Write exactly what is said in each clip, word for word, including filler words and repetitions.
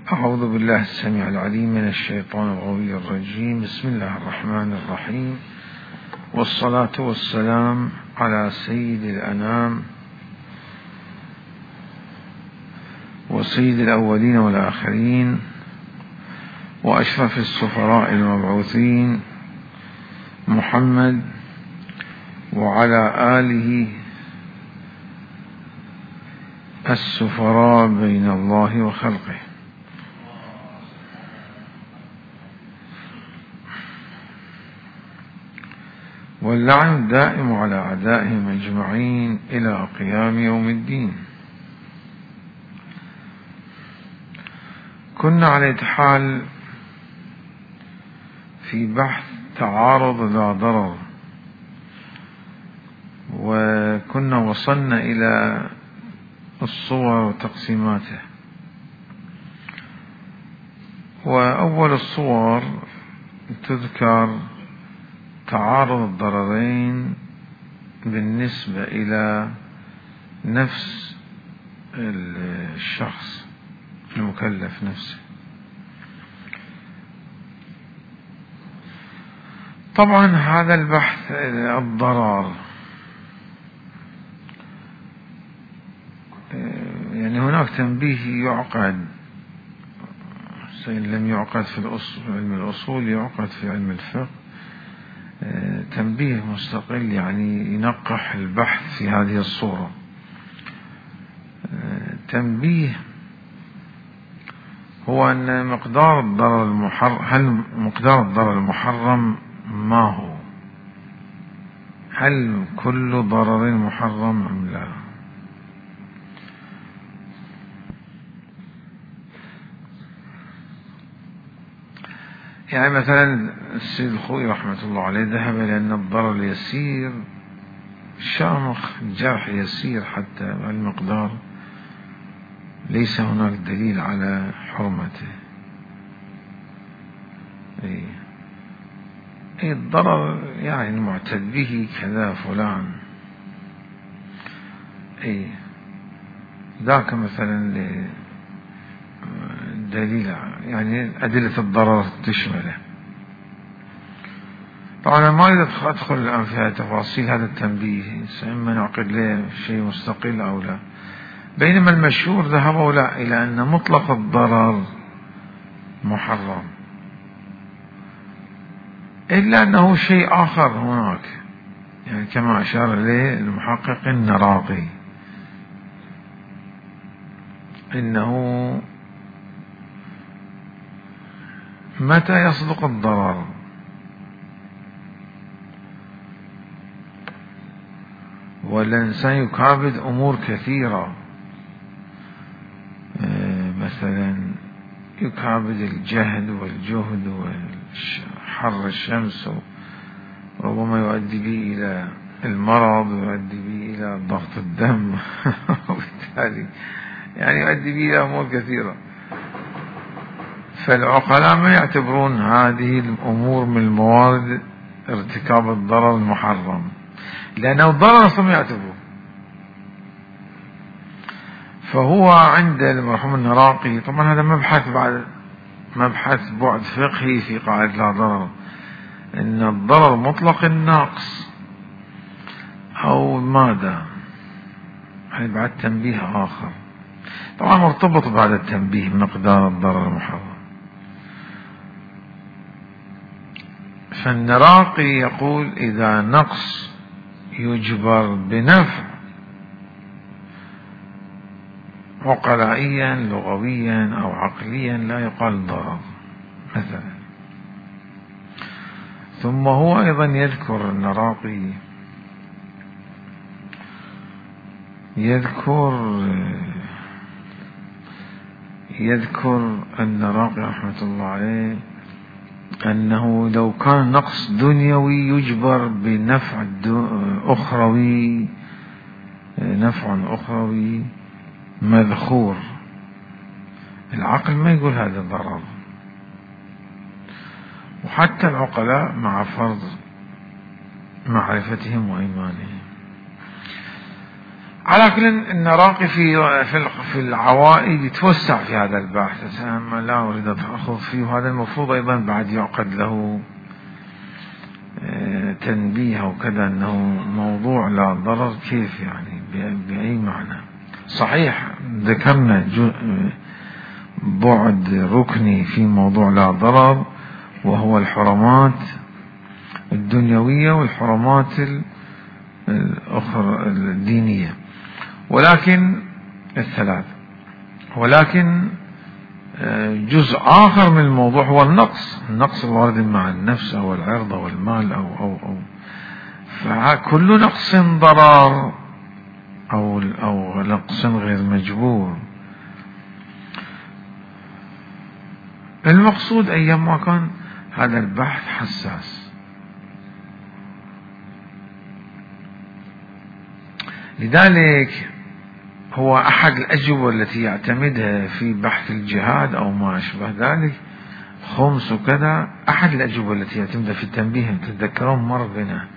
أعوذ بالله السميع العليم من الشيطان الغوي الرجيم. بسم الله الرحمن الرحيم، والصلاة والسلام على سيد الأنام وسيد الأولين والآخرين وأشرف السفراء المبعوثين محمد وعلى آله السفراء بين الله وخلقه. واللعن الدائم على أعدائهم أجمعين إلى قيام يوم الدين. كنا على إتحال في بحث تعارض لا ضرر، وكنا وصلنا إلى الصور وتقسيماتها. وأول الصور تذكر تعارض الضررين بالنسبة إلى نفس الشخص المكلف نفسه. طبعا هذا البحث الضرر يعني هناك تنبيه يعقد، إن لم يعقد في علم الأصول يعقد في علم الفقه، تنبيه مستقل يعني ينقح البحث في هذه الصورة. تنبيه هو أن مقدار الضرر المحرم، هل مقدار الضرر المحرم ما هو؟ هل كل ضرر محرم أم لا؟ يعني مثلا السيد الخوئي رحمة الله عليه ذهب إلى أن الضرر اليسير شامخ، جرح يسير حتى المقدار ليس هناك دليل على حرمته. أي أي الضرر يعني المعتد به كذا فلان، أي ذاك مثلا دليل يعني أدلة الضرر تشمله. طبعا ما أريد أدخل الآن في تفاصيل هذا التنبيه، إما نعقد له شيء مستقل أو لا. بينما المشهور ذهبوا لا إلى أن مطلق الضرر محرم، إلا أنه شيء آخر هناك، يعني كما أشار إليه المحقق النراقي، إنه متى يصدق الضرر؟ والإنسان يكابد أمور كثيرة، مثلا يكابد الجهد والجهد وحر الشمس، وربما يؤدي به إلى المرض ويؤدي به إلى ضغط الدم وبالتالي يعني يؤدي به إلى أمور كثيرة. فالعقلاء ما يعتبرون هذه الأمور من الموارد ارتكاب الضرر المحرم، لأنه الضرر أصلا يعتبره. فهو عند المرحوم النراقي، طبعا هذا مبحث بعد مبحث بعد فقهي في قاعدة لا ضرر، إن الضرر مطلق الناقص أو ماذا، هذا بعد تنبيه آخر طبعا مرتبط بهذا التنبيه مقدار الضرر المحرم. فالنراقي يقول إذا نقص يجبر بنفع عقلائيا لغويا أو عقليا لا يقال ضرر مثلا. ثم هو أيضا يذكر النراقي يذكر يذكر النراقي رحمة الله عليه أنه لو كان نقص دنيوي يجبر بنفع أخروي، نفع أخروي مذخور، العقل ما يقول هذا ضرر. وحتى العقلاء مع فرض معرفتهم وإيمانهم. على كل النراقي في في العوائد يتوسع في هذا البحث، أنا لا أريد أخوض فيه، وهذا المفروض أيضا بعد يعقد له تنبيه وكذا، أنه موضوع لا ضرر كيف يعني بأي معنى. صحيح ذكرنا بعد ركني في موضوع لا ضرر، وهو الحرمات الدنيوية والحرمات الأخرى الدينية، ولكن الثلاث، ولكن جزء آخر من الموضوع هو النقص، النقص الوارد مع النفس أو العرض أو المال أو أو أو فكل نقص ضرر أو أو نقص غير مجبور. المقصود أيما كان هذا البحث حساس، لذلك هو أحد الأجوبة التي يعتمدها في بحث الجهاد أو ما أشبه ذلك، خمس وكذا، أحد الأجوبة التي يعتمدها في التنبيه. تتذكرون مر بنا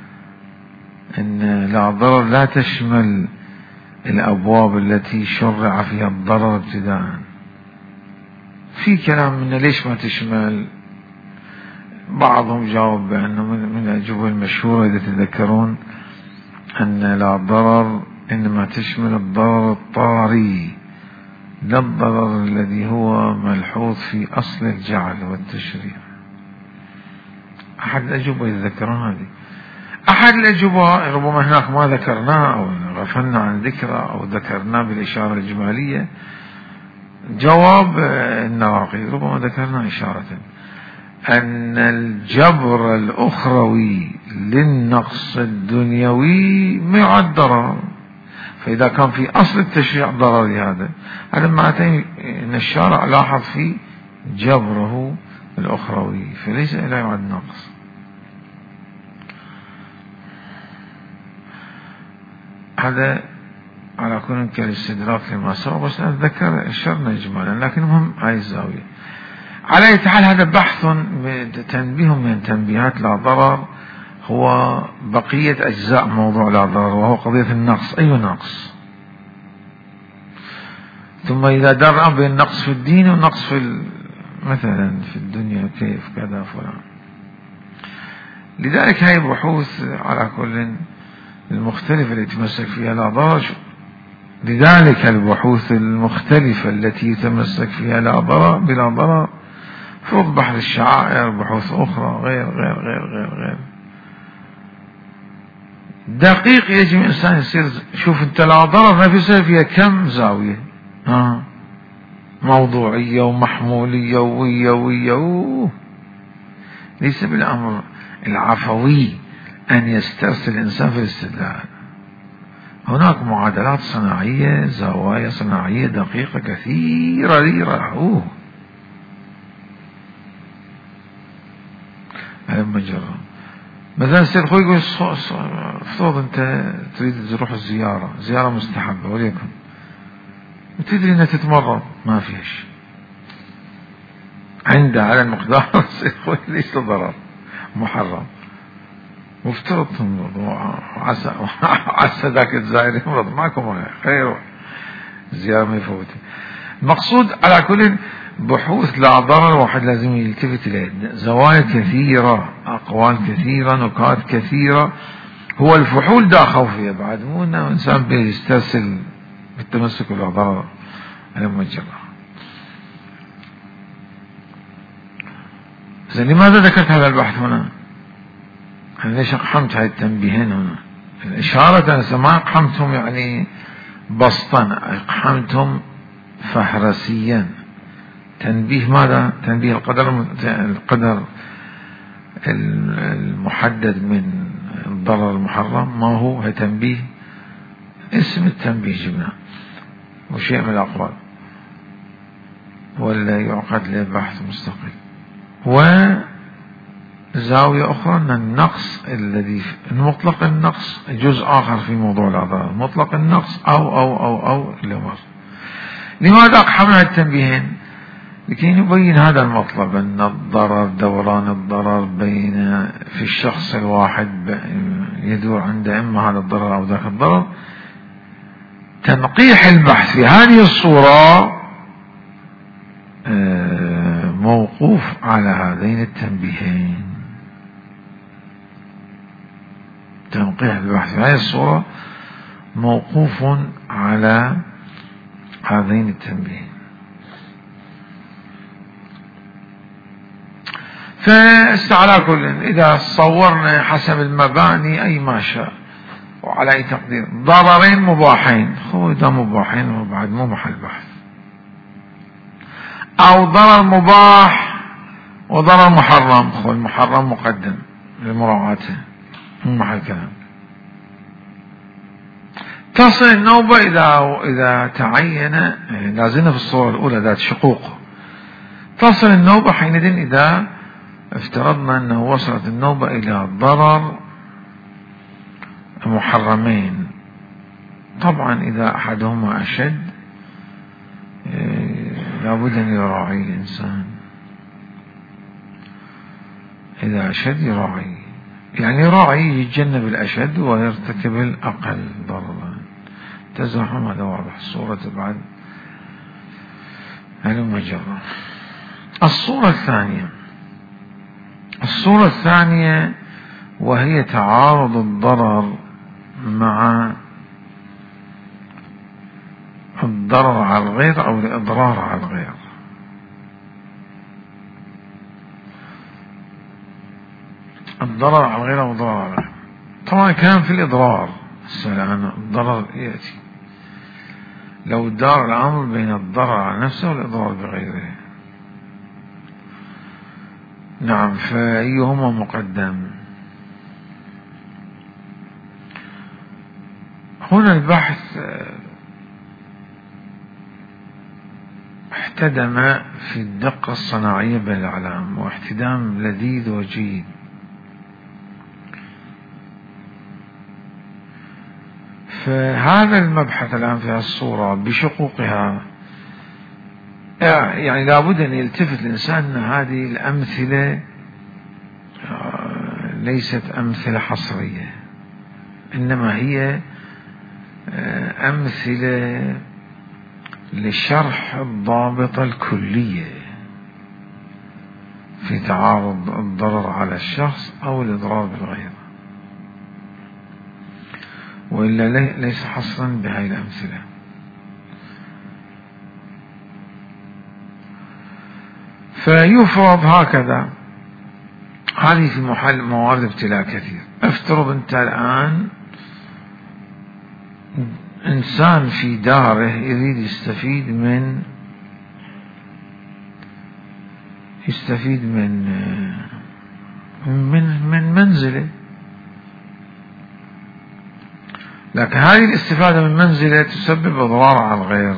أن لا ضرر لا تشمل الأبواب التي شرع فيها الضرر ابتداء. في كلام من ليش ما تشمل، بعضهم جاوب بأنه من الأجوبة المشهورة إذا تذكرون أن لا ضرر إنما تشمل الضرر الطاري، لا الضرر الذي هو ملحوظ في أصل الجعل والتشريع. أحد الأجوبة يتذكرون هذه. أحد الأجوبة ربما هناك ما ذكرناه أو غفلنا عن ذكره أو ذكرناه بالإشارة الإجمالية، جواب النراقي ربما ذكرنا إشارة، أن الجبر الأخروي للنقص الدنيوي مع الضرر، فإذا كان في أصل التشريع ضرر لهذا، هذا معناته أن الشارع لاحظ في جبره الأخروي، فليس لا يعد نقص. هذا على كل كالاستدراك لما سبق، بس أتذكر الشرنا إجمالا، لكن مهم هاي الزاوية. على أي حال هذا بحث تنبيه من تنبيهات لا ضرر، هو بقية أجزاء موضوع لا ضرر، وهو قضية النقص. أي نقص؟ ثم إذا درنا بين النقص في الدين والنقص في مثلا في الدنيا كيف كذا فلان. لذلك هاي البحوث على كل المختلفة التي يتمسك فيها لا ضرر، لذلك البحوث المختلفة التي يتمسك فيها لا ضرر بلا ضرر فرض بحث الشعائر، بحوث أخرى غير غير غير غير غير دقيق. يجب الإنسان يصير شوف أنت لا ضرر نفسها فيها كم زاوية، ها موضوعية ومحمولية ويا ويا، ليس بالأمر العفوي أن يسترسل الإنسان في الاستدلال. هناك معادلات صناعية، زوايا صناعية دقيقة كثيرة ليرة. هذا مجرد. مثلا السيد خوي يقول افترض أنت تريد تروح الزيارة، زيارة مستحبة وليكن، وتدري أنها تتمرض، ما فيش عنده على المقدار السيد خوي ليش ضرر محرم، وافترض تمرض وعسى عسى ذاك الزائر يمرض معكم خير، الزيارة ما يفوته. المقصود على كل بحوث لا ضرر، واحد لازم يلتفت إليه، زوايا كثيرة، أقوال كثيرة، نكات كثيرة، هو الفحول دا خوفية بعد، مو أنه إنسان بيسترسل بالتمسك ولا ضرر على مجرى. زين لماذا ذكرت هذا البحث هنا؟ أنا ليش أقحمت هاي التنبيهين هنا؟ الإشارة أنا ما أقحمتهم يعني بسطا، أقحمتهم فهرسيا. تنبيه ماذا؟ تنبيه القدر، القدر المحدد من الضرر المحرم ما هو؟ هي تنبيه، اسم التنبيه جبنا وشيء من الأقوال، ولا يعقد له بحث مستقل. وزاوية أخرى أن النقص الذي مطلق النقص جزء آخر في موضوع الأضرار، مطلق النقص أو أو أو أو لمر. لماذا أقحمنا التنبيهين؟ لكي نبين هذا المطلب، أن الضرر، دوران الضرر بين في الشخص الواحد يدور عنده إما هذا الضرر أو ذاك الضرر، تنقيح البحث في هذه الصورة موقوف على هذين التنبيهين. تنقيح البحث في هذه الصورة موقوف على هذين التنبيهين. فاستعلى كل إذا صورنا حسب المباني أي ما شاء وعلى أي تقدير ضررين مباحين، خو إذا مباحين وبعد مو محل بحث، أو ضرر مباح وضرر محرم، خو المحرم مقدم لمراعاته مو محل كلام. تصل النوبة إذا إذا تعين، لازلنا في الصورة الأولى ذات شقوق، تصل النوبة حينئذ إذا افترضنا أنه وصلت النوبة إلى ضرر محرمين. طبعا إذا أحدهما أشد لابد أن يراعي الإنسان، إذا أشد يراعي، يعني يراعي يتجنب الأشد ويرتكب الأقل ضررا. تزاحم هذا واضح. الصورة بعد هلم جرة. الصورة الثانية، الصورة الثانية وهي تعارض الضرر مع الضرر على الغير أو الإضرار على الغير. الضرر على الغير أو الضرر على الغير. طبعا كان في الإضرار السلام الضرر يأتي لو دار الأمر بين الضرر على نفسه والإضرار بغيره. نعم، فأيهما مقدم؟ هنا البحث احتدم في الدقة الصناعية بالإعلام واحتدام لذيذ وجيد. فهذا المبحث الآن في الصورة بشقوقها يعني لابد أن يلتفت الإنسان أن هذه الأمثلة ليست أمثلة حصرية، إنما هي أمثلة لشرح الضابطة الكلية في تعارض الضرر على الشخص أو الإضرار بالغير، وإلا ليس حصرا بهذه الأمثلة. فيفرض هكذا، هذه في محل موارد ابتلاء كثير. افترض أنت الآن إنسان في داره يريد يستفيد من يستفيد من من من منزله، لكن هذه الاستفادة من منزله تسبب إضرار على الغير.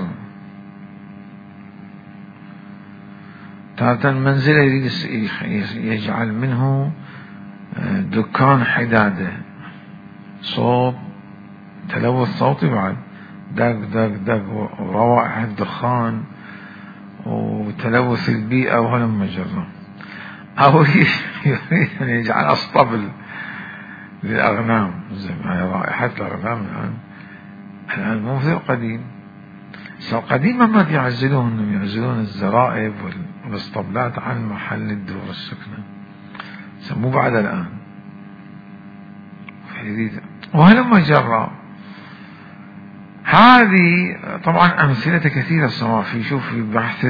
تارة المنزلة يريد يجعل منه دكان حدادة، صوت تلوث صوتي بعد دق دق دق وروائح الدخان وتلوث البيئة وهلم مجرة، أو يريد أن يجعل أسطبل للأغنام، زي ما هي رائحة الأغنام الآن الآن مو مثل القديم. القديم ما يعزلون يعزلون الزرائب والاسطبلات عن محل الدور السكنة، مو بعد الآن. وهلم مجرة. هذه طبعا أمثلة كثيرة الصراحة في شوف في بحث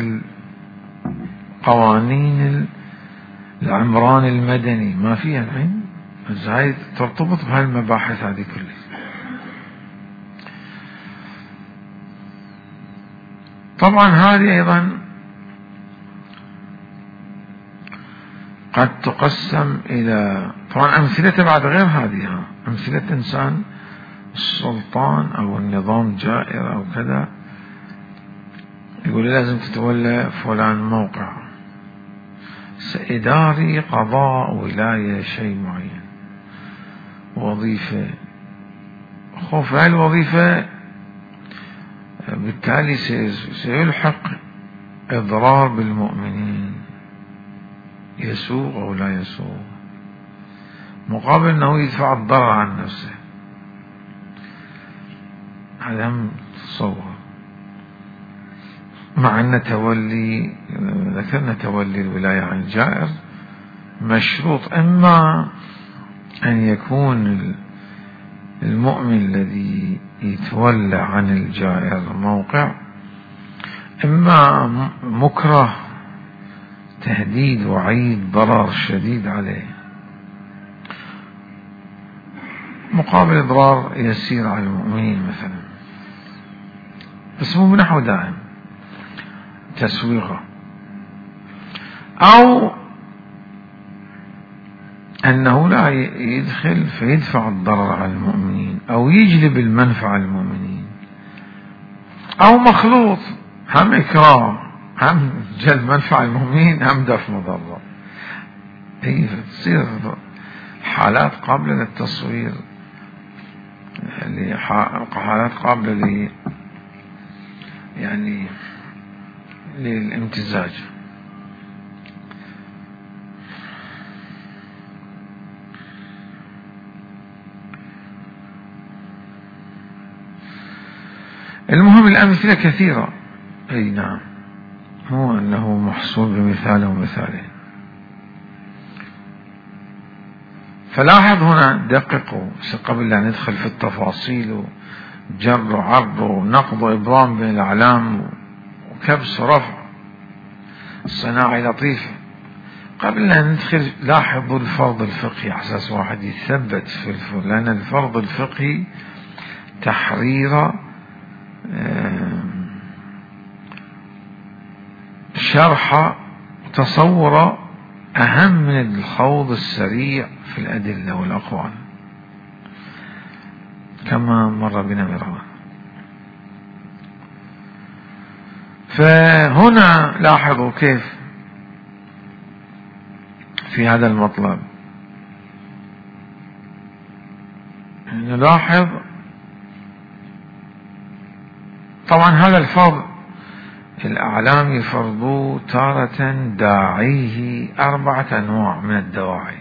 القوانين العمران المدني ما فيها الحين، بس هاي ترتبط بهالمباحث هذه كلها. طبعا هذه أيضا قد تقسم إلى طبعا أمثلة بعد غير هذه، أمثلة إنسان السلطان أو النظام جائر أو كذا يقول لازم تتولى فلان موقع إداري قضاء ولاية شيء معين وظيفة، خوف هاي الوظيفة بالتالي سيلحق إضرار بالمؤمنين يسوء أو لا يسوء، مقابل أنه يدفع الضرر عن نفسه. هذا هم تصور، مع أن تولي ذكرنا تولي الولاية عن الجائر مشروط، إما أن يكون المؤمن الذي يتولى عن الجائر موقع، إما مكره تهديد وعيد ضرر شديد عليه مقابل إضرار يسير على المؤمنين مثلا، بس مو بنحو دائم تسويغه، أو أنه لا يدخل فيدفع الضرر على المؤمنين أو يجلب المنفعة للمؤمنين، أو مخلوط هم إكراه هم جلب منفعة المؤمنين هم دفع مضرة. هي تصير حالات قابلة للتصوير، حالات قابلة ل يعني للامتزاج. المهم الأمثلة كثيرة، أي نعم، مو أنه محصور بمثال ومثالين. فلاحظ هنا دققوا قبل أن ندخل في التفاصيل وجر وعرض ونقض وإبرام بين الأعلام وكبس ورفع الصناعة لطيفة. قبل أن ندخل لاحظوا الفرض الفقهي على أساس واحد يثبت في الفرض، لأن الفرض الفقهي تحرير شرح تصور أهم من الخوض السريع في الأدلة والأقوال كما مر بنا مرة. فهنا لاحظوا كيف في هذا المطلب نلاحظ طبعا هذا الفرض الأعلام يفرضوا تارة داعيه أربعة أنواع من الدواعي،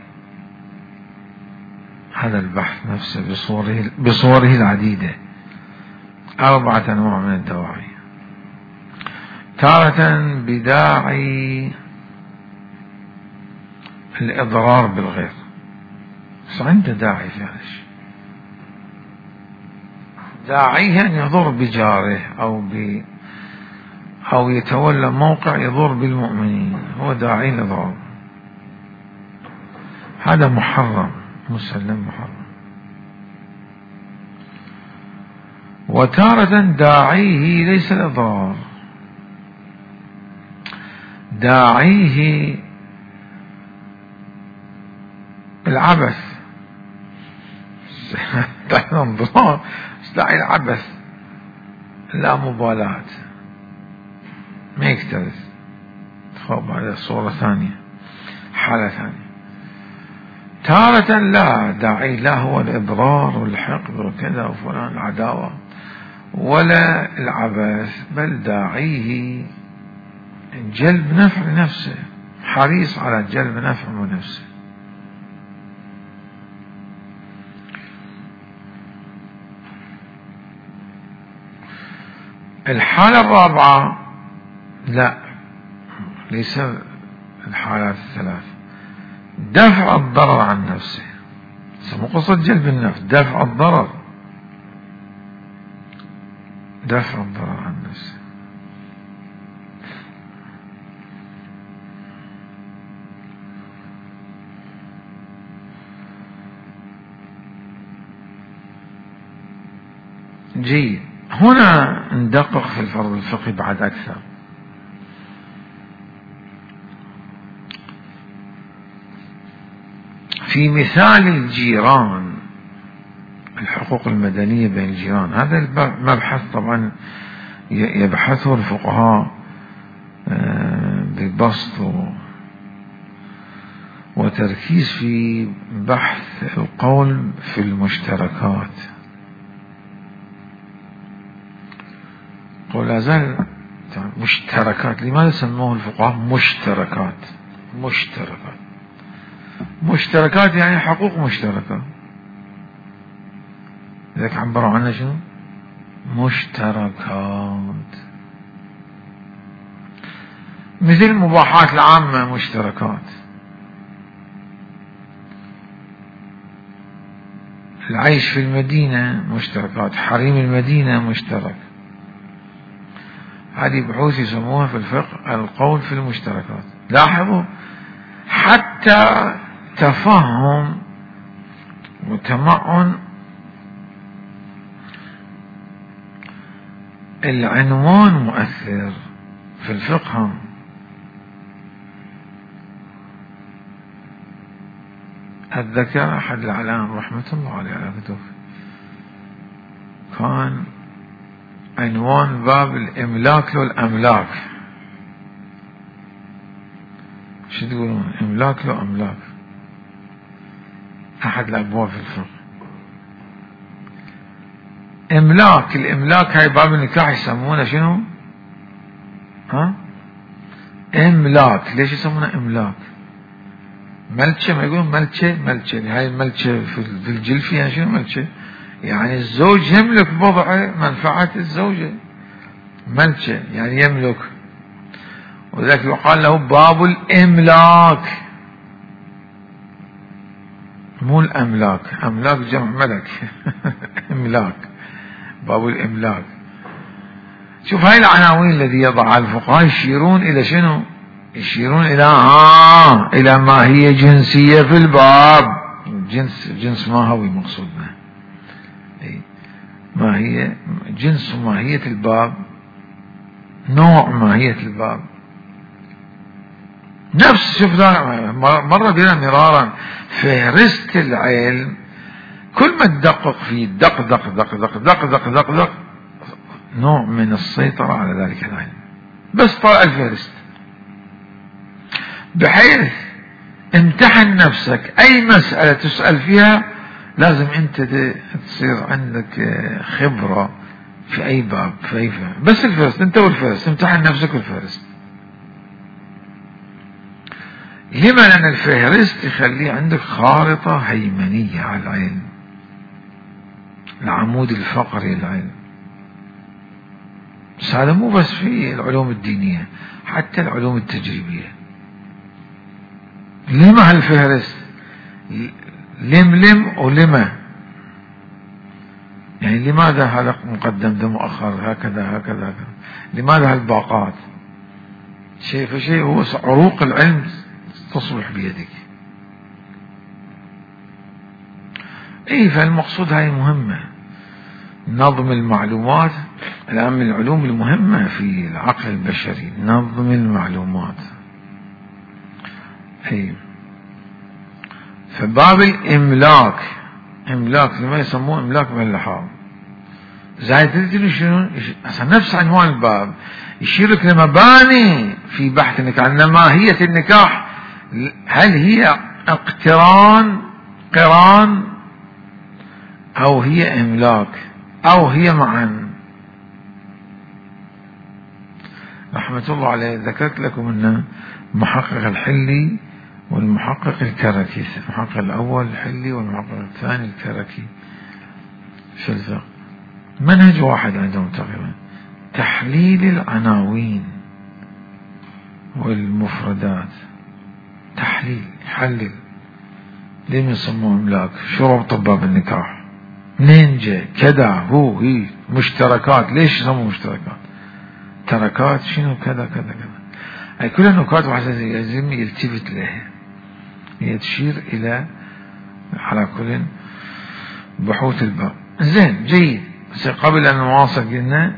هذا البحث نفسه بصوره, بصوره العديدة، أربعة أنواع من الدواعي. تارة بداعي الإضرار بالغير، بس عنده داعي فعلش، داعيه أن يضر بجاره أو ب أو يتولى موقع يضر بالمؤمنين، هو داعي الإضرار، هذا محرم مسلم محرم. وتارة داعيه ليس الإضرار، داعيه العبث داعي العبث، لا مبالاة، ما يكترث. خب هذا صورة ثانية، حالة ثانية. تارة لا، داعي لا هو الإضرار والحقد وكذا وفلان العداوة ولا العبث، بل داعيه جلب نفع لنفسه، حريص على جلب نفع لنفسه. الحالة الرابعة لا، ليس الحالات الثلاث، دفع الضرر عن نفسه، مو قصد جلب النفع، دفع الضرر، دفع الضرر عن نفسه. جيد، هنا ندقق في الفرض الفقهي بعد أكثر. في مثال الجيران، الحقوق المدنية بين الجيران، هذا المبحث طبعا يبحثه الفقهاء ببسط وتركيز في بحث القول في المشتركات. قول أزال مشتركات، لماذا سموه الفقهاء مشتركات؟ مشتركات مشتركات يعني حقوق مشتركة، لذلك عبروا عنها شنو؟ مشتركات، مثل المباحات العامة مشتركات، العيش في المدينة مشتركات، حريم المدينة مشترك. هذه بحوث يسموها في الفقه القول في المشتركات. لاحظوا حتى تفهم وتمعن العنوان مؤثر في الفقه. الذكاء أحد الأعلام رحمة الله عليه على كتب، كان عنوان باب الإملاك والأملاك. شو تقولون؟ إملاك له أملاك، أحد الأبواب في الفقه. إملاك، الإملاك هاي باب النكاح يسمونه شنو؟ ها؟ إملاك. ليش يسمونه إملاك؟ ملكة، ما يقولون ملكة ملكة، هاي الملكة في الجلف يعني شنو ملكة؟ يعني الزوج يملك بضع منفعة الزوجة، ملكة يعني يملك، وذلك يقال له باب الإملاك مو الأملاك. أملاك جمع ملك إملاك، باب الإملاك. شوف هاي العناوين الذي يضعها الفقهاء يشيرون إلى شنو؟ يشيرون إلى ها إلى ماهية جنسية في الباب. جنس جنس ماهوي مقصودنا، ماهية جنس ماهية الباب، نوع ماهية الباب. نفس شوف مرة بنا مرارا فهرست العلم، كل ما تدقق فيه دق دق دق دق دق دق دق دق نوع من السيطرة على ذلك العلم. بس طلع الفهرست بحيث امتحن نفسك، أي مسألة تسأل فيها لازم أنت تصير عندك خبرة في أي باب في أي فهم. بس الفهرست أنت والفهرست، امتحن نفسك والفهرست. لما؟ لأن الفهرست يخلي عندك خارطة هيمنية على العلم، العمود الفقري للعلم. بس هذا مو بس في العلوم الدينية، حتى العلوم التجريبية. لما هالفهرست؟ لم ولما، يعني لماذا هذا مقدم ده مؤخر هكذا هكذا هكذا، لماذا هالباقات؟ شيء فشيء هو عروق العلم تصبح بيدك. اي فالمقصود هاي مهمة، نظم المعلومات. الآن من العلوم المهمة في العقل البشري نظم المعلومات. اي فباب الإملاك، إملاك لما يسموه إملاك ملحاظ زايد تدري شنو؟ نفس عنوان الباب يشيرك لمباني في بحث النكاح. أن ماهية النكاح هل هي اقتران قران أو هي إملاك أو هي معا. رحمة الله عليه ذكرت لكم أن محقق الحلي والمحقق الكركي، المحقق الأول الحلي والمحقق الثاني الكركي في الفقه منهج واحد عندهم تقريبا، تحليل العناوين والمفردات. تحليل، يحلل. ليه يسموه إملاك؟ شو ربط باب النكاح؟ منين جاء؟ كذا هو هي مشتركات. ليش يسموه مشتركات؟ تركات شنو كذا كذا كذا. أي كل النكات واحد لازم يلتفت لها، هي تشير إلى على كل بحوث الباب. زين جيد. قبل أن نواصل قلنا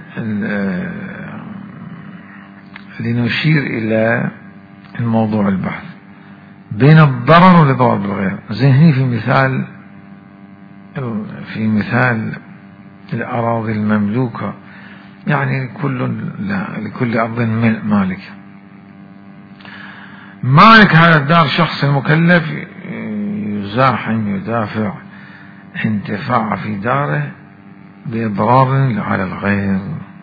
لنشير إلى الموضوع البحث بين الضرر والإضرار بالغير. زين هني في مثال في مثال الأراضي المملوكة، يعني كل لا لكل أرض مالك. مالك هذا الدار شخص المكلف يزاحم يدافع انتفاع في داره بإضرار على الغير.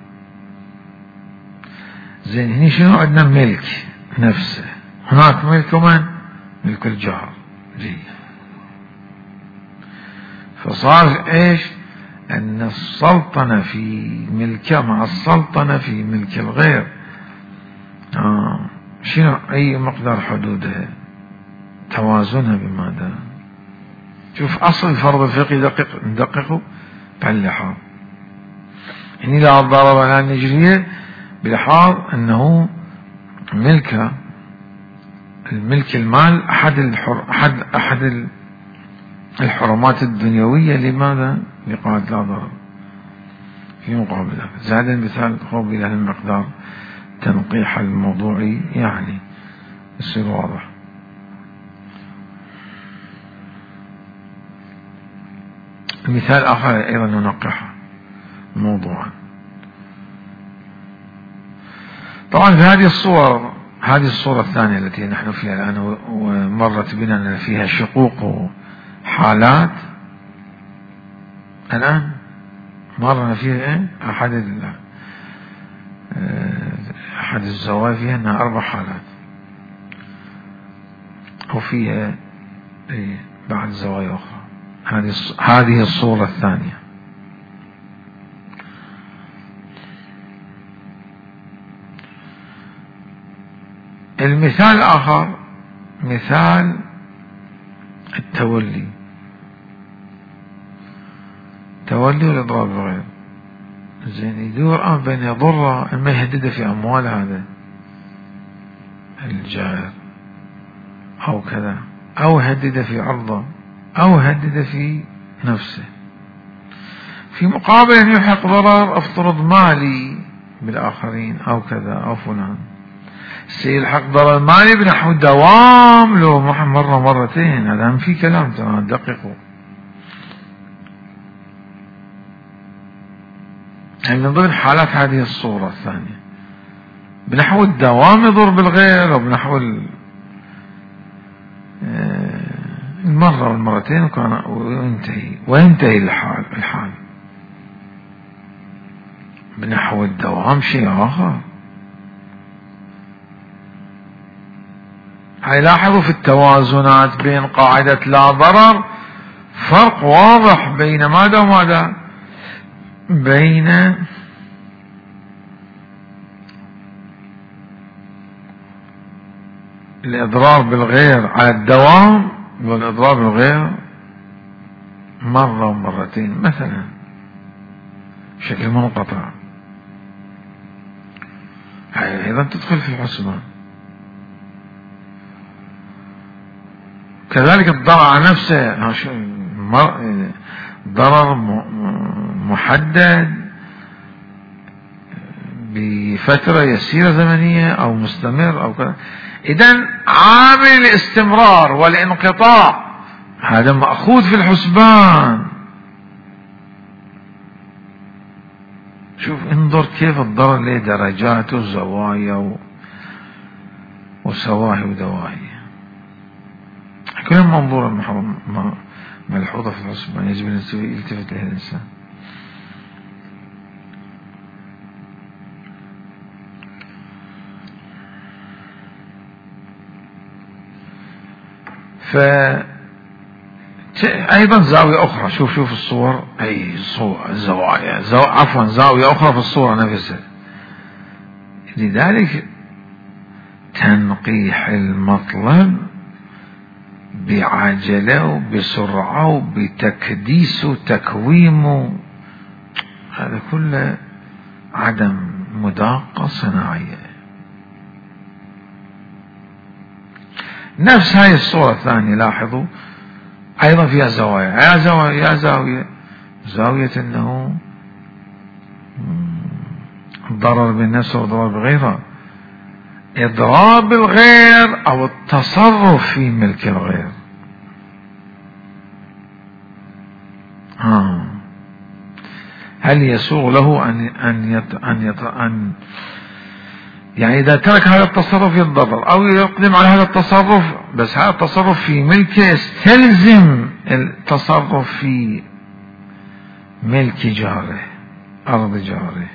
زين هني شنو عندنا؟ ملك نفسه. هناك ملك من؟ ملك الجار. جي. فصار ايش؟ أن السلطنة في ملكه مع السلطنة في ملك الغير آه. شنو أي مقدار حدودها؟ توازنها بماذا؟ شوف أصل الفرض الفقهي دقق ندققه باللحاظ، يعني لا ضرر ولا نجرية بلحاظ أنه ملك الملك المال أحد الحر أحد أحد الحرمات الدنيوية. لماذا؟ لقاعدة لا ضرر في مقابلة. زاد المثال قرب إلى المقدار تنقيح الموضوعي يعني يصير واضح. مثال آخر أيضا ننقح موضوعا. طبعا في هذه الصور، هذه الصورة الثانية التي نحن فيها الآن ومرت بنا أن فيها شقوق حالات، الآن مرنا فيها إيه؟ أحد أحد الزوايا فيها أنها أربع حالات، وفيها إيه بعد زوايا أخرى. هذه هذه الصورة الثانية. المثال الآخر مثال التولي، تولي والإضرار بالغير. زين يدور الآن بين يضر إما يهدد في أموال هذا الجائر أو كذا، أو يهدد في عرضه، أو يهدد في نفسه، في مقابل أن يلحق ضرر افترض مالي بالآخرين أو كذا أو فلان، سيلحق ضرر مالي بنحو دوام لو مرة مرتين. هذا هم في كلام ترى دققوا. يعني من ضمن حالات هذه الصورة الثانية بنحو الدوام يضر بالغير، أو بنحو المرة والمرتين وكان وينتهي وينتهي الحال الحال بنحو الدوام شيء آخر. هيلاحظوا في التوازنات بين قاعدة لا ضرر فرق واضح بين ماذا وماذا، بين الإضرار بالغير على الدوام والإضرار بالغير مرة ومرتين مثلا بشكل منقطع. هي أيضا تدخل في الحسبان. كذلك الضرر على نفسه ضرر محدد بفترة يسيرة زمنية أو مستمر أو كذا. إذن عامل الاستمرار والانقطاع هذا مأخوذ في الحسبان. شوف انظر كيف الضرر له درجات وزوايا وسواهي ودواهي، كل منظور ملحوظة في الحسبان يجب أن يلتفت له الإنسان. فأيضا زاوية أخرى، شوف شوف الصور، أي زوايا زو... عفوا زاوية أخرى في الصورة نفسها. لذلك تنقيح المطلب بعجلة وبسرعة وبتكديس وتكويم، هذا كله عدم مداقة صناعية. نفس هاي الصورة الثانية لاحظوا أيضا فيها زوايا، يا زاوية يا زاوية زاوية أنه ضرر بالنفس وضرر بغيرها، إضرار بالغير أو التصرف في ملك الغير. آه. هل يسوغ له أن أن يت أن, يت أن يعني إذا ترك هذا التصرف يتضرر أو يقدم على هذا التصرف، بس هذا التصرف في ملكه يستلزم التصرف في ملك جاره، أرض جاره.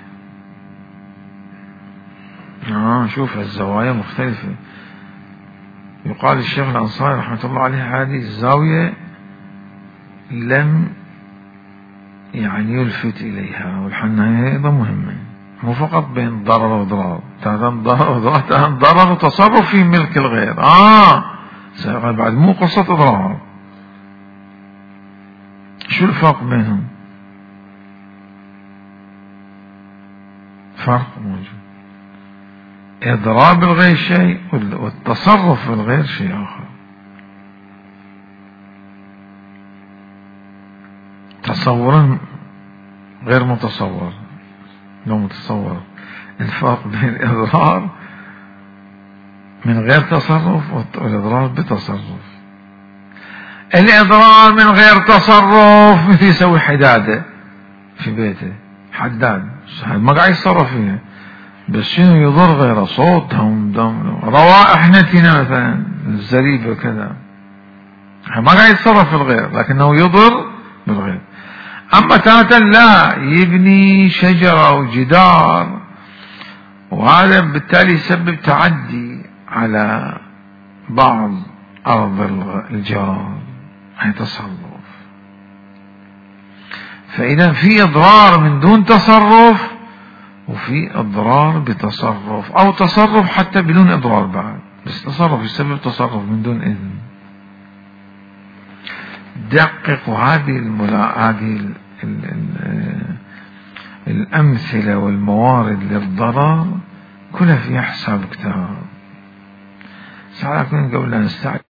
آه شوف الزوايا مختلفة. يقال الشيخ الأنصاري رحمة الله عليه هذه الزاوية لم يعني يلفت إليها، والحناية أيضا مهمة، مو فقط بين ضرر وضرار، ضرر وضرار، ضرر وتصرف في ملك الغير. آه بعد مو قصة إضرار. شو الفرق بينهم؟ فرق موجود. إضرار بالغير شيء والتصرف بالغير شيء آخر. تصور غير متصور، لو متصور. الفرق بين الإضرار من غير تصرف والإضرار بتصرف. الإضرار من غير تصرف مثل يسوي حدادة في بيته، حداد ما قاعد يتصرف فيها، بس شنو يضر غيره، صوتهم، دم، روائح نتنة مثلا، الزريبة كذا، ما قاعد يتصرف في الغير لكنه يضر بالغير. أما تاتا لا، يبني شجرة أو جدار، وهذا بالتالي يسبب تعدي على بعض أرض الجار، هي تصرف. فإذا في إضرار من دون تصرف، وفي إضرار بتصرف، أو تصرف حتى بدون إضرار بعد، بس تصرف يسبب تصرف من دون إذن. دققوا هذه الملا... هذه ال... ال... ال... الأمثلة والموارد للضرر كلها فيها حساب كتاب. ساعات قبل أن نستعجل